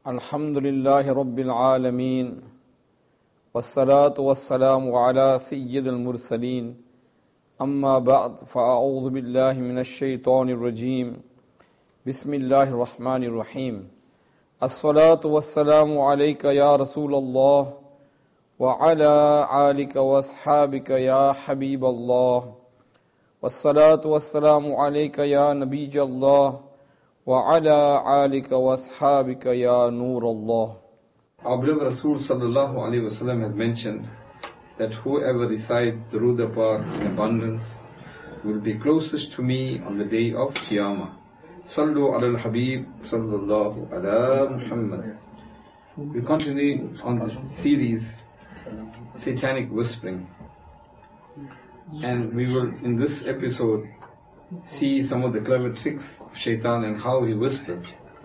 الحمد لله رب العالمين والصلاة والسلام على سيد المرسلين أما بعد فأعوذ بالله من الشيطان الرجيم بسم الله الرحمن الرحيم الصلاة والسلام عليك يا رسول الله وعلى آلك وأصحابك يا حبيب الله والصلاة والسلام عليك يا نبي الله وعلى آلك وأصحابك يا نور الله. Our beloved Rasul sallallahu alayhi wa sallam has mentioned that whoever recites Durood Pak in abundance will be closest to me on the day of Qiyamah. Sallu ala al-Habib sallallahu ala Muhammad. We continue on this series, Satanic Whispering. And we will, in this episode, see some of the clever tricks of Shaitan and how he whispers.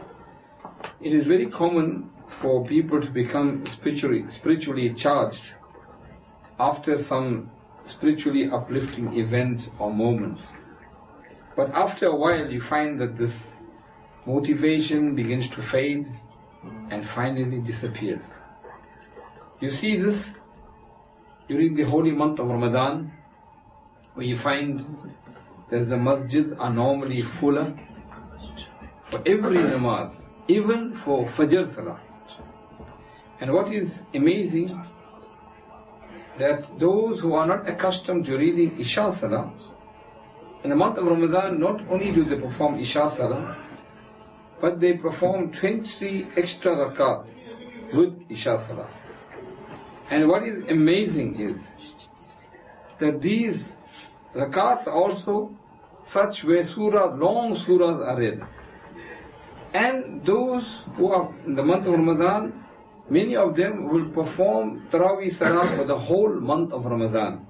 It is very common for people to become spiritually charged after some spiritually uplifting event or moment. But after a while you find that this motivation begins to fade and finally disappears. You see this during the holy month of Ramadan, where you find that the masjids are normally fuller for every namaz, even for Fajr Salah. And what is amazing, that those who are not accustomed to reading Isha Salah, in the month of Ramadan, not only do they perform Isha Salah, but they perform 20 extra rakats with Isha Salah. And what is amazing is that these rakats also such where long surahs are read. And those who are in the month of Ramadan, many of them will perform Taraweeh Salah for the whole month of Ramadan.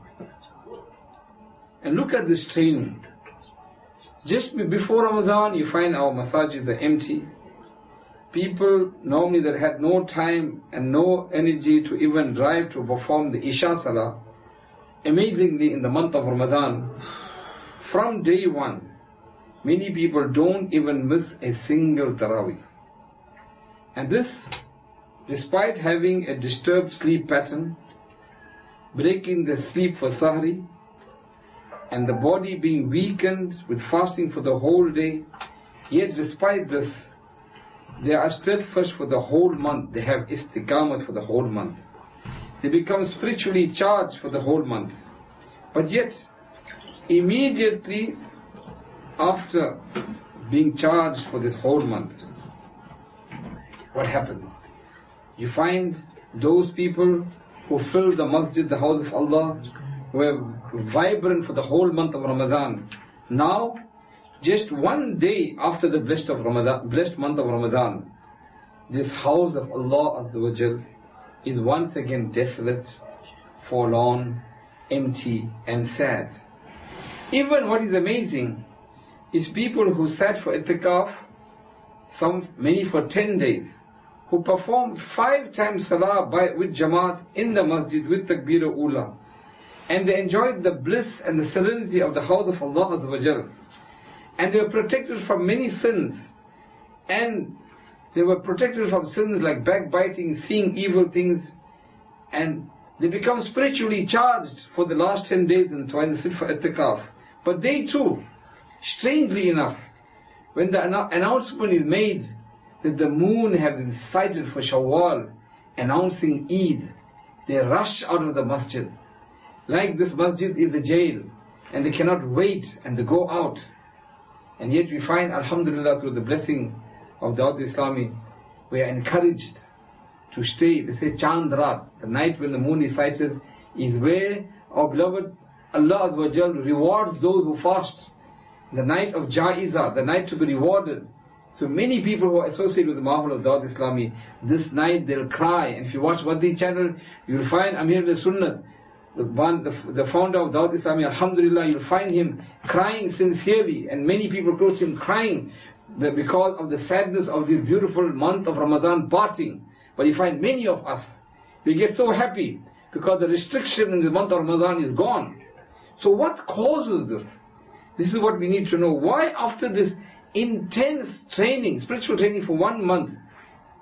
And look at this training. Just before Ramadan, you find our masajids are empty. People normally that had no time and no energy to even drive to perform the Isha Salah, amazingly in the month of Ramadan, from day one, many people don't even miss a single Taraweeh. And this, despite having a disturbed sleep pattern, breaking the sleep for Sahri, and the body being weakened with fasting for the whole day, yet despite this, they are steadfast for the whole month. They have istiqamah for the whole month. They become spiritually charged for the whole month. But yet, immediately after being charged for this whole month, what happens? You find those people who fill the masjid, the house of Allah, were vibrant for the whole month of Ramadan. Now, just one day after the blessed month of Ramadan, this house of Allah Azza wa Jal is once again desolate, forlorn, empty and sad. Even what is amazing is people who sat for itikaf, many for 10 days, who performed 5 times salah with jamaat in the masjid with takbir ula, and they enjoyed the bliss and the serenity of the house of Allah Azza wa Jal. And they were protected from many sins, and they were protected from sins like backbiting, seeing evil things, and they become spiritually charged for the last 10 days and trying to sit for itikaf. But they too, strangely enough, when the announcement is made that the moon has been sighted for Shawwal, announcing Eid, they rush out of the masjid. Like this masjid is a jail, and they cannot wait, and they go out. And yet we find, alhamdulillah, through the blessing of Dawat Islami, we are encouraged to stay. They say Chand Raat, the night when the moon is sighted, is where our beloved Allah Azza wa Jal rewards those who fast. The night of Ja'iza, the night to be rewarded. So many people who are associated with the marvel of Dawat Islami, this night they'll cry. And if you watch Waddi channel, you'll find Amir al-Sunnat, the founder of Dawat Islami, alhamdulillah, you'll find him crying sincerely. And many people approach him crying because of the sadness of this beautiful month of Ramadan parting. But you find many of us, we get so happy because the restriction in the month of Ramadan is gone. So what causes this? This is what we need to know. Why after this intense training, spiritual training for 1 month,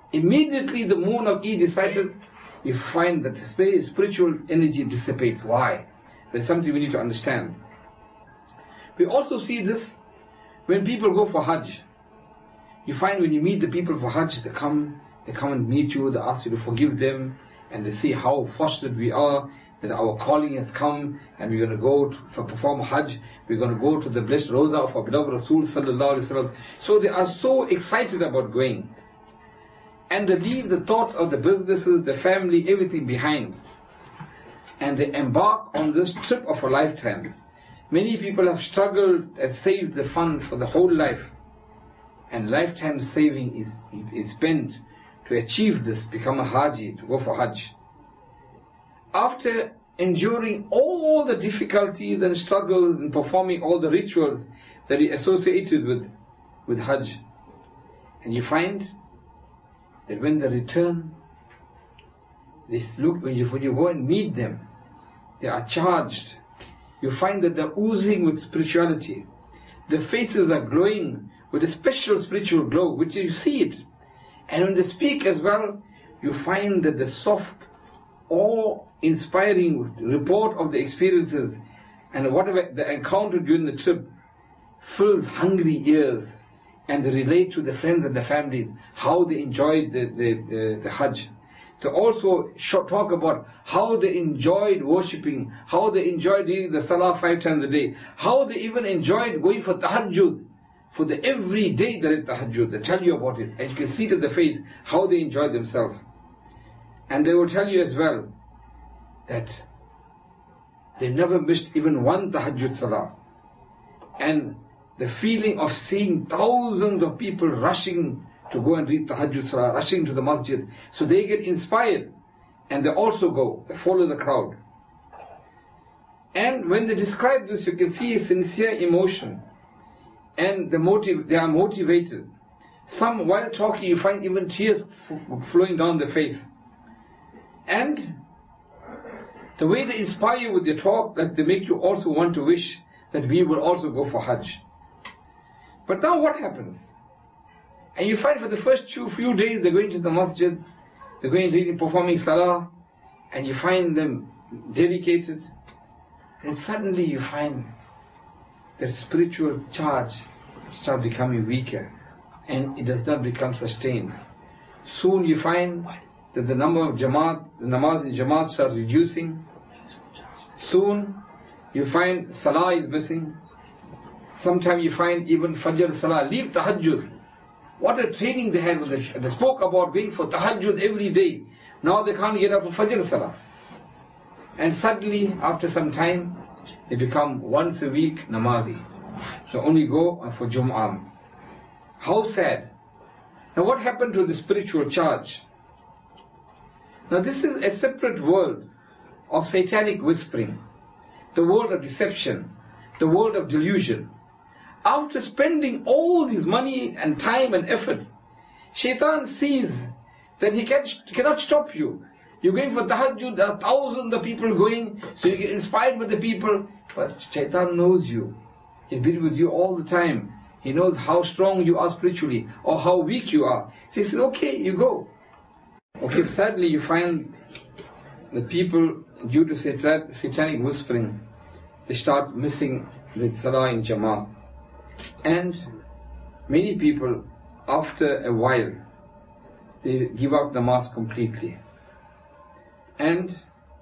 Immediately the moon of Eid is sighted, you find that the spiritual energy dissipates. Why? There's something we need to understand. We also see this when people go for Hajj. You find when you meet the people for Hajj, they come and meet you, they ask you to forgive them, and they see how fortunate we are, that our calling has come, and we're going to go to perform Hajj, we're going to go to the blessed Rosa of our beloved Rasul sallallahu alaihi wasallam. So they are so excited about going. And they leave the thought of the businesses, the family, everything behind. And they embark on this trip of a lifetime. Many people have struggled and saved the fund for the whole life. And lifetime saving is spent to achieve this, become a Haji, to go for Hajj. After enduring all the difficulties and struggles and performing all the rituals that is associated with Hajj, and you find that when they return, when you go and meet them, they are charged. You find that they're oozing with spirituality. Their faces are glowing with a special spiritual glow, which you see it. And when they speak as well, you find that the soft, awe-inspiring report of the experiences and whatever they encountered during the trip fills hungry ears. And they relate to the friends and the families, how they enjoyed the Hajj. They also talk about how they enjoyed worshipping, how they enjoyed reading the Salah 5 times a day, how they even enjoyed going for Tahajjud, for the every day there is Tahajjud. They tell you about it, and you can see it in the face, how they enjoy themselves. And they will tell you as well, that they never missed even one Tahajjud Salah. And the feeling of seeing thousands of people rushing to go and read Tahajjud Salah, rushing to the masjid. So they get inspired and they also go, they follow the crowd. And when they describe this, you can see a sincere emotion. And they are motivated. Some, while talking, you find even tears flowing down their face. And the way they inspire you with their talk, that they make you also want to wish that we will also go for Hajj. But now what happens? And you find for the first few days they're going to the masjid, they're going reading, performing salah, and you find them dedicated. And suddenly you find their spiritual charge start becoming weaker, and it does not become sustained. Soon you find that the number of Jamaat, the namaz in Jamaat starts reducing. Soon you find salah is missing. Sometimes you find even Fajr Salah, leave Tahajjud. What a training they had with they spoke about going for Tahajjud every day. Now they can't get up for Fajr Salah. And suddenly, after some time, they become once a week namazi. So only go for Jum'ah. How sad. Now what happened to the spiritual charge? Now this is a separate world of satanic whispering, the world of deception, the world of delusion. After spending all this money and time and effort, Shaitan sees that he cannot stop you. You're going for Tahajjud, there are thousands of people going, so you get inspired by the people. But Shaitan knows you. He's been with you all the time. He knows how strong you are spiritually or how weak you are. So he says, okay, you go. Okay, sadly you find the people, due to satanic whispering, they start missing the Salah in Jama'ah. And many people, after a while, they give up namaz completely. And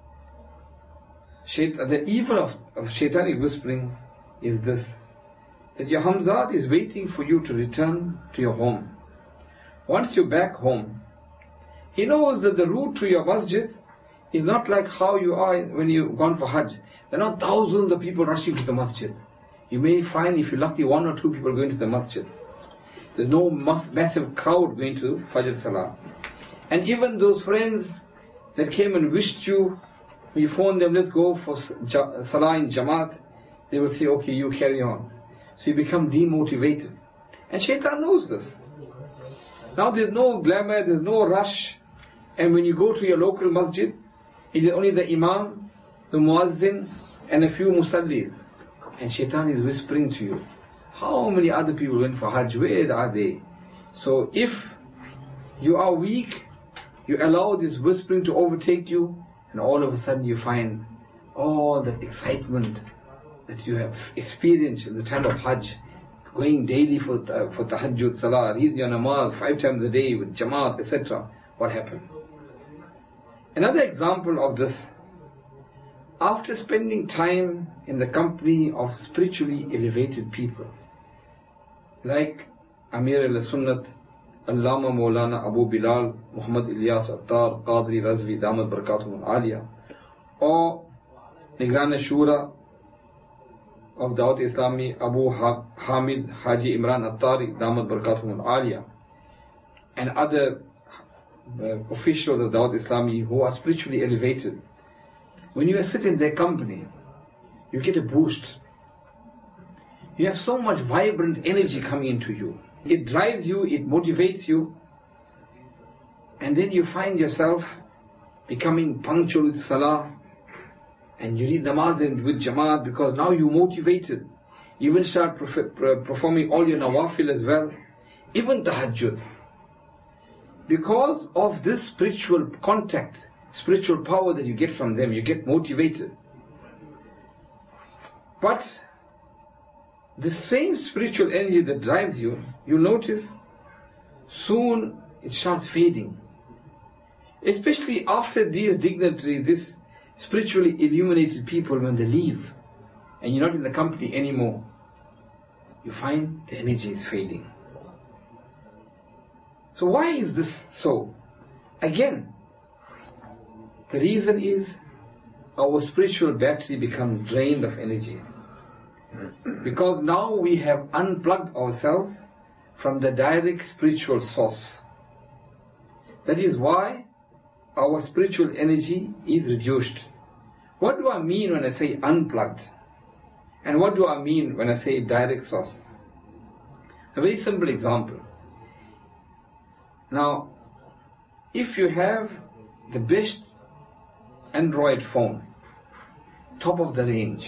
the evil of Shaitanic whispering is this, that your Hamzat is waiting for you to return to your home. Once you're back home, he knows that the route to your masjid is not like how you are when you've gone for Hajj. There are not thousands of people rushing to the masjid. You may find, if you're lucky, 1 or 2 people going to the masjid. There's no massive crowd going to Fajr Salah. And even those friends that came and wished you, when you phone them, let's go for Salah in Jamaat, they will say, okay, you carry on. So you become demotivated. And Shaitan knows this. Now there's no glamour, there's no rush. And when you go to your local masjid, it is only the Imam, the Muazzin, and a few Musallis. And Shaitan is whispering to you, how many other people went for Hajj? Where are they? So if You are weak, you allow this whispering to overtake you, and all of a sudden you find all the excitement that you have experienced in the time of Hajj, going daily for tahajjud, salah, read your namaz 5 times a day with jamaat, etc. What happened? Another example of this, after spending time in the company of spiritually elevated people, like Amir al-Sunnat, Allama Maulana Abu Bilal, Muhammad Ilyas Attar, Qadri Razvi, Damat Barakatuhum al-Aliyah, or Nigran Shura of Dawat Islami, Abu Hamid Haji Imran Attari, Damat Barakatuhum al-Aliyah, and other officials of Dawat Islami who are spiritually elevated. When you sit in their company, you get a boost. You have so much vibrant energy coming into you. It drives you, it motivates you, and then you find yourself becoming punctual with salah, and you read namaz with jamaat because now you're motivated. You will start performing all your nawafil as well, even tahajjud. Because of this spiritual contact, spiritual power that you get from them, you get motivated. But the same spiritual energy that drives you, you notice soon it starts fading. Especially after these dignitaries, these spiritually illuminated people, when they leave and you're not in the company anymore, you find the energy is fading. So why is this so? Again, the reason is our spiritual battery becomes drained of energy. Because now we have unplugged ourselves from the direct spiritual source. That is why our spiritual energy is reduced. What do I mean when I say unplugged? And what do I mean when I say direct source? A very simple example. Now, if you have the best Android phone, top of the range,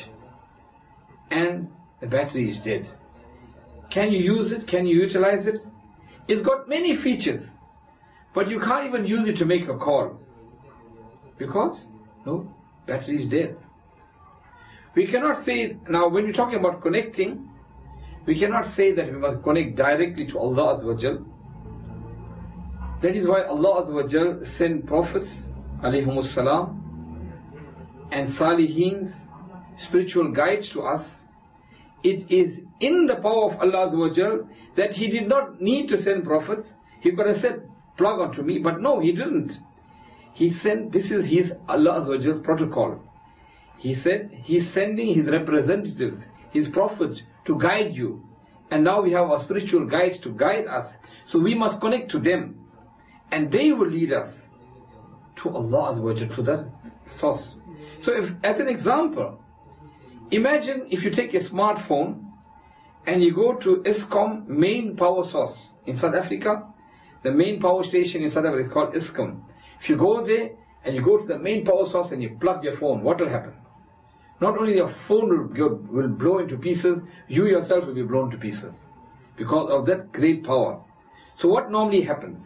and the battery is dead, can you use it? Can you utilize it? It's got many features, but you can't even use it to make a call because no, battery is dead. We cannot say, now when you're talking about connecting, we cannot say that we must connect directly to Allah Azza wa Jal. That is why Allah Azza wa Jal sent prophets alayhimus salam and saliheens, spiritual guides to us. It is in the power of Allah Azza wa Jal that He did not need to send prophets. He could have said, plug onto me, but no, He didn't. He sent, this is His Allah Azza wa Jal's protocol. He said He's sending His representatives, His prophets, to guide you. And now we have our spiritual guides to guide us. So we must connect to them. And they will lead us to Allah Azza wa Jal, to that source. So if, as an example, imagine if you take a smartphone and you go to Eskom main power source in South Africa. The main power station in South Africa is called Eskom. If you go there and you go to the main power source and you plug your phone, what will happen? Not only your phone will blow into pieces, you yourself will be blown to pieces because of that great power. So what normally happens?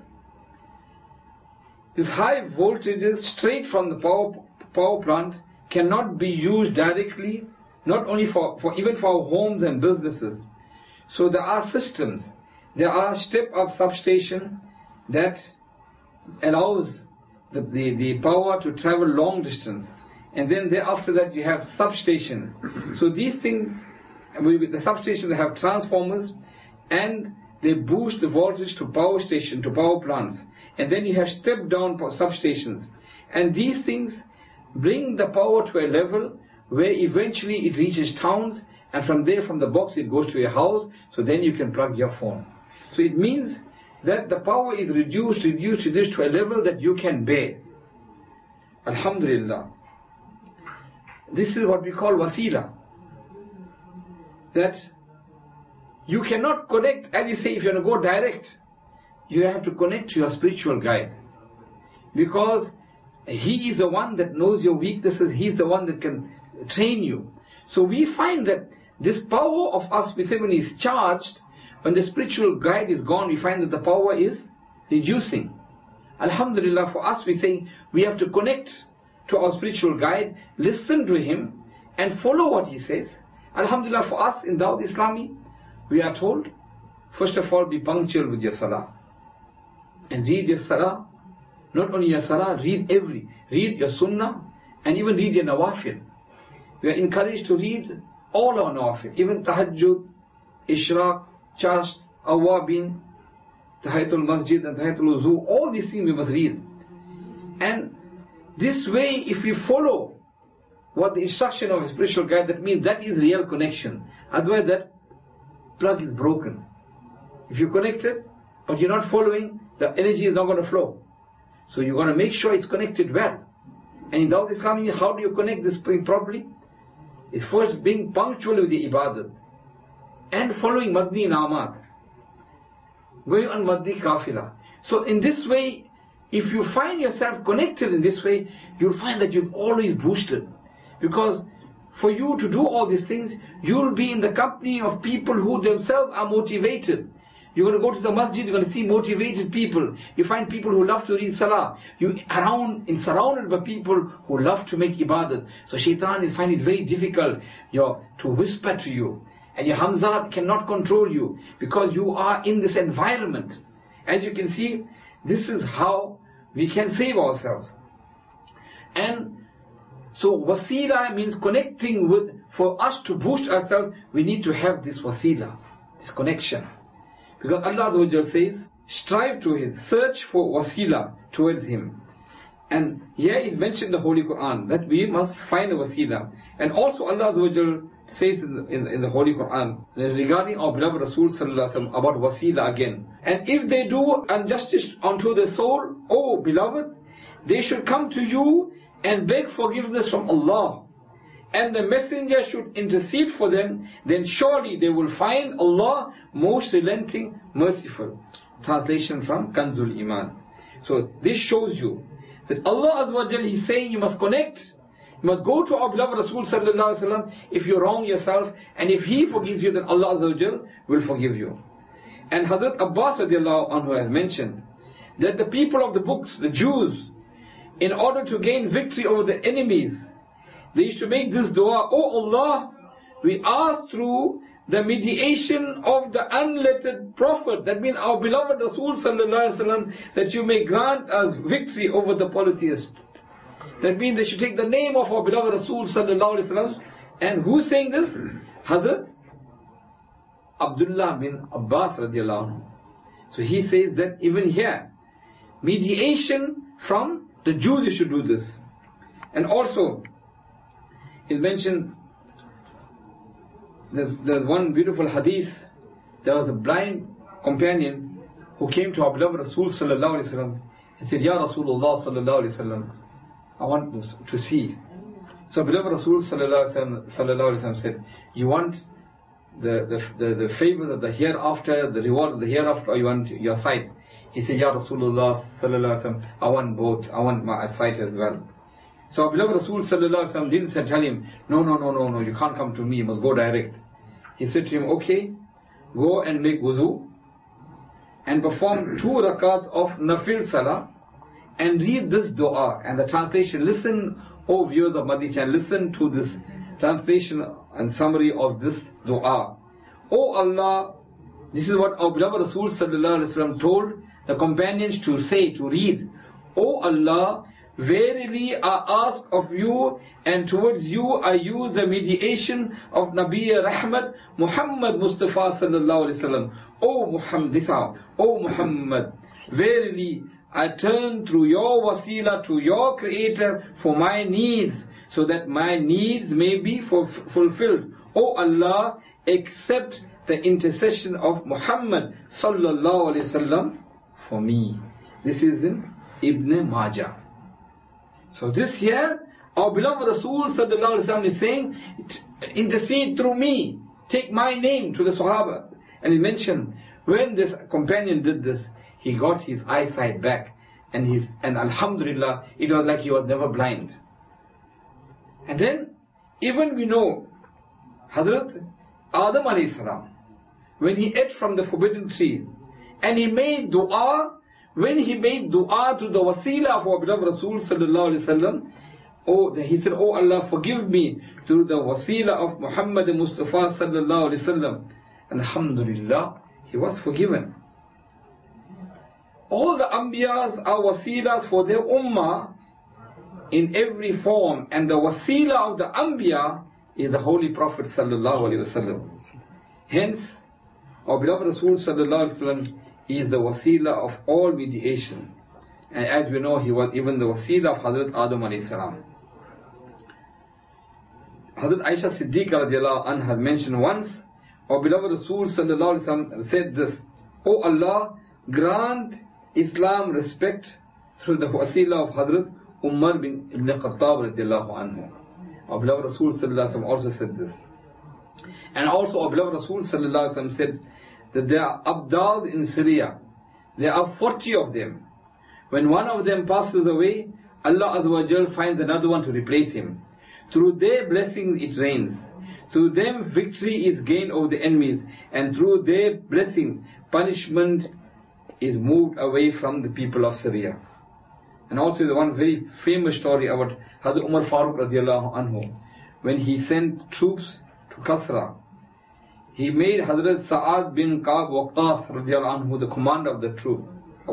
These high voltages straight from the power plant cannot be used directly, not only for even for our homes and businesses. So there are systems, there are step-up substation that allows the power to travel long distance. And then thereafter that you have substations. So these things, the substations have transformers and they boost the voltage to power station, to power plants. And then you have step-down substations. And these things bring the power to a level where eventually it reaches towns, and from there, from the box, it goes to your house, so then you can plug your phone. So it means that the power is reduced to a level that you can bear. Alhamdulillah. This is what we call wasila. That you cannot connect, as you say, if you want to go direct, you have to connect to your spiritual guide. Because He is the one that knows your weaknesses, He is the one that can train you. So we find that this power of us within is charged. When the spiritual guide is gone, we find that the power is reducing. Alhamdulillah, for us we say we have to connect to our spiritual guide, listen to him and follow what he says. Alhamdulillah, for us in Dawud Islami, we are told, first of all, be punctual with your salah. And read your salah, not only your salah, read your sunnah, and even read your nawafil. We are encouraged to read all our nawafil, even tahajjud, ishraq, chasht, awabin, tahiyatul masjid and tahiyatul wuzu, all these things we must read. And this way, if we follow what the instruction of a spiritual guide, that means that is real connection. Otherwise that plug is broken. If you connect it, but you're not following, the energy is not going to flow. So you're going to make sure it's connected well. And in Dawud Islami, how do you connect this thing properly? It's first being punctual with the ibadat and following Madni Namat, going on Madni Kafila. So in this way, if you find yourself connected in this way, you'll find that you're always boosted. Because for you to do all these things, you'll be in the company of people who themselves are motivated. You're going to go to the masjid, you're going to see motivated people. You find people who love to read salah. You're surrounded by people who love to make ibadat. So shaitan is finding it very difficult to whisper to you. And your hamzat cannot control you because you are in this environment. As you can see, this is how we can save ourselves. And so wasila means connecting with, for us to boost ourselves, we need to have this wasila, this connection. Because Allah Azza wa Jal says, strive to Him, search for wasila towards Him. And here is mentioned in the Holy Quran that we must find a wasila. And also Allah Azza wa Jal says in the Holy Quran regarding our beloved Rasul Sallallahu Alaihi Wasallam about wasila again. And if they do injustice unto the soul, O beloved, they should come to you and beg forgiveness from Allah. And the messenger should intercede for them, then surely they will find Allah most relenting, merciful. Translation from Kanzul Iman. So this shows you that Allah Azza wa Jal, He's saying you must connect. You must go to our beloved Rasul Sallallahu Alaihi Wasallam if you wrong yourself, and if He forgives you, then Allah Azza wa Jal will forgive you. And Hazrat Abbas radiallahu anhu has mentioned that the people of the books, the Jews, in order to gain victory over the enemies, they used to make this dua, O Allah, we ask through the mediation of the unlettered Prophet, that means our beloved Rasul Sallallahu Alaihi Wasallam, that you may grant us victory over the polytheists. That means they should take the name of our beloved Rasul Sallallahu Alaihi Wasallam. And who's saying this? Hazrat Abdullah bin Abbas radiallahu anhu. So he says that even here, mediation from the Jews, you should do this. And also, it mentioned, there's one beautiful hadith. There was a blind companion who came to our beloved Rasul Sallallahu Alaihi Wasallam and said, Ya Rasulullah Sallallahu Alaihi Wasallam, I want to see. So beloved Rasul Sallallahu Alaihi Wasallam said, you want the favors of the hereafter, the reward of the hereafter, or you want your sight? He said, Ya Rasulullah Sallallahu Alaihi Wasallam, I want both, I want my sight as well. So our beloved Rasul Sallallahu Alaihi Wasallam didn't tell him, no, you can't come to me, you must go direct. He said to him, okay, go and make wuzu and perform 2 rakat of nafil salah and read this dua. And the translation, listen, O viewers of Madani Channel, listen to this translation and summary of this dua. O Allah, this is what our beloved Rasul Sallallahu Alaihi Wasallam told the companions to say, to read. O Allah, verily I ask of you, and towards you I use the mediation of Nabi Rahmat Muhammad Mustafa Sallallahu Alaihi Wasallam. O Muhammad, verily I turn through your wasila to your Creator for my needs, so that my needs may be fulfilled. O Allah, accept the intercession of Muhammad Sallallahu Alaihi Wasallam for me. This is in Ibn Majah. So this here, our beloved Rasul Sallallahu Alaihi Wasallam is saying, intercede through me, take my name to the Sahaba. And he mentioned, when this companion did this, he got his eyesight back, and Alhamdulillah, it was like he was never blind. And then, even we know, Hazrat Adam alayhi salam, when he ate from the forbidden tree, and he made dua when he made dua to the wasila of our beloved Rasul sallallahu alaihi wasallam, he said, "Oh Allah, forgive me through the wasila of Muhammad Mustafa sallallahu alaihi wasallam." And alhamdulillah, he was forgiven. All the Anbiyas are wasilas for their ummah in every form, and the wasila of the Anbiya is the Holy Prophet sallallahu alaihi wasallam. Hence, our beloved Rasul sallallahu alaihi wasallam is the wasila of all mediation. And as we know, he was even the wasila of Hazrat Adam alayhi salam. Hazrat Aisha Siddiqa radiallahu anha had mentioned once, our beloved Rasul sallallahu alaihi wasallam said this: "O Allah, grant Islam respect through the wasila of Hazrat Umar bin Ibn Khattab radiallahu anhu." Our beloved Rasul sallallahu alaihi wasallam also said this. And also our beloved Rasul sallallahu alaihi wasallam said that there are abdals in Syria. There are 40 of them. When one of them passes away, Allah Azza wa Jal finds another one to replace him. Through their blessings it rains. Through them victory is gained over the enemies. And through their blessings punishment is moved away from the people of Syria. And also the one very famous story about Hazrat Umar Farooq radiallahu anhu. When he sent troops to Kasra, he made Hazrat Sa'ad bin Ka'b Waqqas radiallahu anhu the commander of the troop.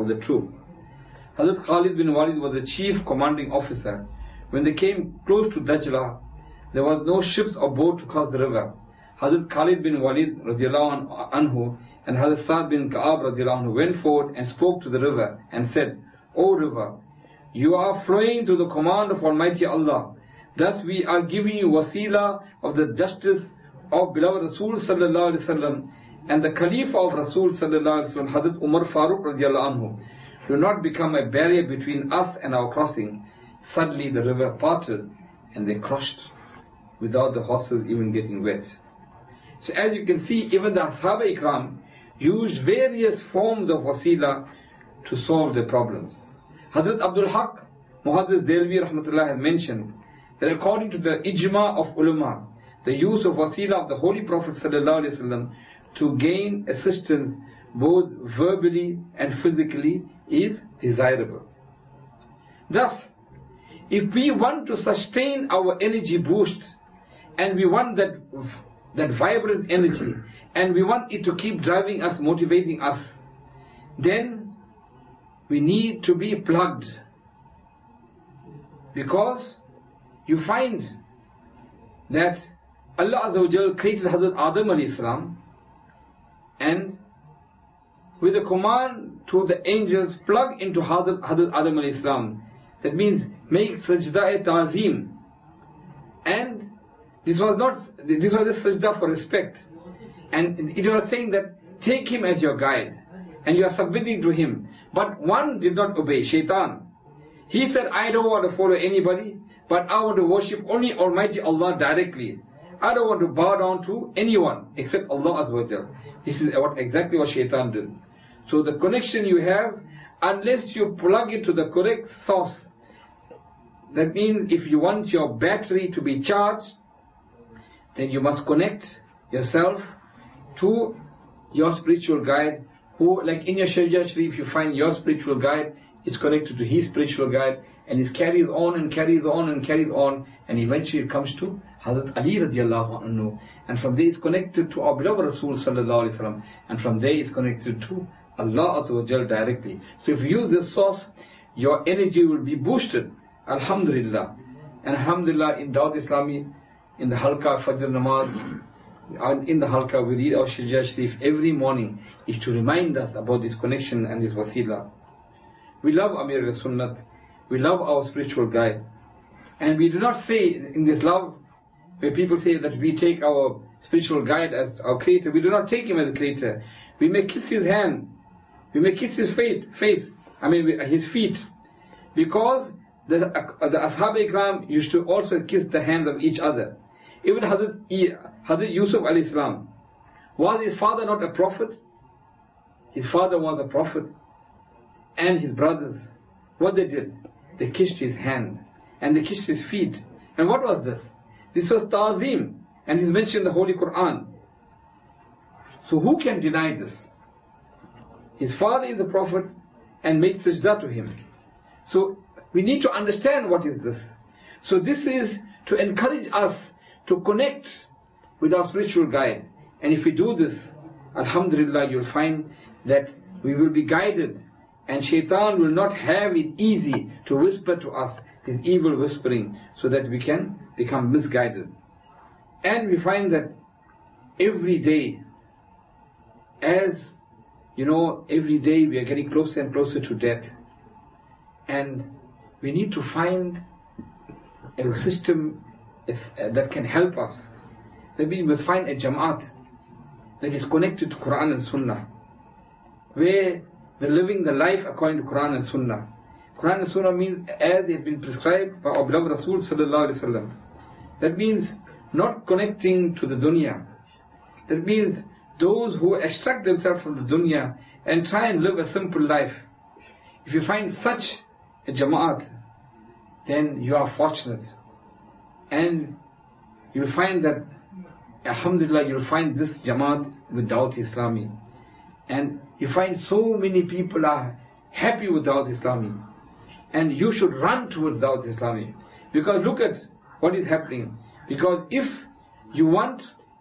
Hazrat Khalid bin Walid was the chief commanding officer. When they came close to Dajla, there was no ships or boat to cross the river. Hazrat Khalid bin Walid radiallahu anhu and Hazrat Sa'ad bin Ka'b radiallahu anhu went forward and spoke to the river and said, "O river, you are flowing to the command of Almighty Allah. Thus we are giving you wasila of the justice of beloved Rasul sallallahu alaihi wasallam and the Khalifa of Rasul sallallahu alaihi wasallam, Hazrat Umar Farooq radiallahu anhu. Do not become a barrier between us and our crossing." Suddenly the river parted and they crossed without the horses even getting wet. So as you can see, even the Ashab-e Ikram used various forms of wasila to solve their problems. Hazrat Abdul Haq Muhaddis Delvi rahmatullah has mentioned that according to the ijma of ulama, the use of wasila of the Holy Prophet sallallahu alaihi wasallam to gain assistance both verbally and physically is desirable. Thus, if we want to sustain our energy boost and we want that vibrant energy and we want it to keep driving us, motivating us, then we need to be plugged. Because you find that Allah Azza wa Jal created Hazrat Adam alayhi salam, and with a command to the angels, plug into Hazrat Adam alayhi salam. That means make sajda-e-ta'zim. And this was a sajda for respect. And it was saying that take him as your guide and you are submitting to him. But one did not obey, Shaitan. He said, "I don't want to follow anybody, but I want to worship only Almighty Allah directly. I don't want to bow down to anyone except Allah Azza wa Jal." This is exactly what Shaitan did. So the connection you have, unless you plug it to the correct source, that means if you want your battery to be charged, then you must connect yourself to your spiritual guide, who, like in your Sharjah Sharif, you find your spiritual guide is connected to his spiritual guide, and it carries on and carries on and carries on, and eventually it comes to Hazrat Ali radiallahu anhu, and from there it's connected to our beloved Rasul sallallahu alaihi wasallam, and from there it's connected to Allah Azza wa Jal directly. So if you use this source, your energy will be boosted. Alhamdulillah. And alhamdulillah, in Dawud Islami, in the Halqa Fajr Namaz, and in the Halqa we read our Sharjah Sharif every morning, is to remind us about this connection and this wasila. We love Amir al-Sunnat, we love our spiritual guide, and we do not say in this love, where people say that we take our spiritual guide as our creator, we do not take him as a creator. We may kiss his hand, we may kiss his his feet, because the Ashab-e Ikram used to also kiss the hands of each other. Even Hazrat Yusuf alayhi salam, was his father not a prophet? His father was a prophet. And his brothers, what they did? They kissed his hand and they kissed his feet. And what was this? This was ta'zim, and it's mentioned in the Holy Quran. So who can deny this? His father is a prophet and make sajda to him. So we need to understand what is this. So this is to encourage us to connect with our spiritual guide. And if we do this, alhamdulillah, you'll find that we will be guided, and shaitan will not have it easy to whisper to us this evil whispering, so that we can become misguided. And we find that every day, as you know, every day we are getting closer and closer to death, and we need to find a system that can help us. That means we must find a Jamaat that is connected to Quran and Sunnah, where we're living the life according to Quran and Sunnah. Quran and Sunnah means as it has been prescribed by our beloved Rasul sallallahu alaihi wasallam. That means not connecting to the dunya. That means those who extract themselves from the dunya and try and live a simple life. If you find such a Jamaat, then you are fortunate. And you'll find that, alhamdulillah, you'll find this Jamaat with Dawat Islami. And you find so many people are happy with Dawat Islami. And you should run towards Dawat Islami. Because look at what is happening. Because if you want,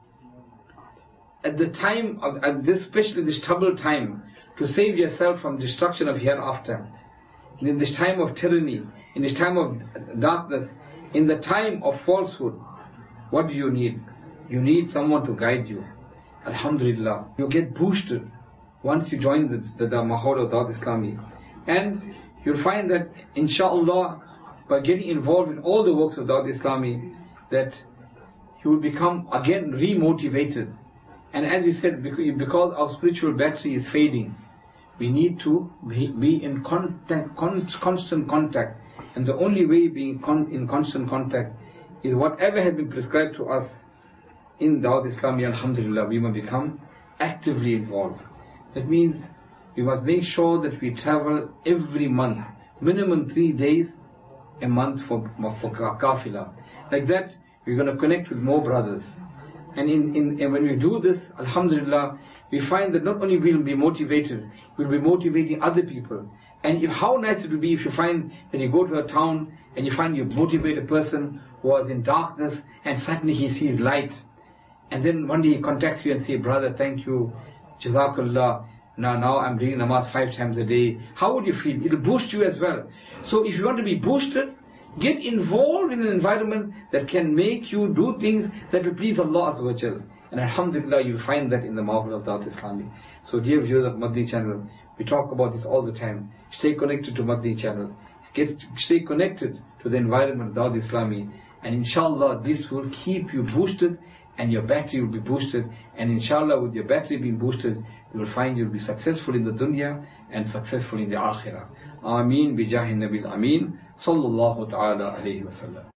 at the time of this, especially this troubled time, to save yourself from destruction of hereafter, in this time of tyranny, in this time of darkness, in the time of falsehood, what do you need? You need someone to guide you. Alhamdulillah, you get boosted once you join the Mahawla of Dawat Islami. And you'll find that, inshaAllah, by getting involved in all the works of Dawat Islami, that you will become again re-motivated. And as we said, because our spiritual battery is fading, we need to be in constant contact. And the only way being in constant contact is whatever has been prescribed to us in Dawat Islami, alhamdulillah, we must become actively involved. That means we must make sure that we travel every month, minimum 3 days a month for kafila. Like that, we're going to connect with more brothers. And when we do this, alhamdulillah, we find that not only we will be motivated, we'll be motivating other people. And how nice it would be if you find that you go to a town and you find you motivate a person who was in darkness and suddenly he sees light. And then one day he contacts you and says, brother, thank you, Jazakallah, now I'm reading namaz 5 times a day. How would you feel? It'll boost you as well. So if you want to be boosted, get involved in an environment that can make you do things that will please Allah Azza wa Jal. And alhamdulillah, you'll find that in the marvel of Dawat Islami. So dear viewers of Madni channel, we talk about this all the time. Stay connected to Madni channel. Stay connected to the environment of Dawat Islami. And inshallah, this will keep you boosted, and your battery will be boosted. And inshallah, with your battery being boosted, you will find you'll be successful in the dunya and successful in the akhirah. Ameen bi jahi nabil ameen sallallahu ta'ala alayhi wa sallam.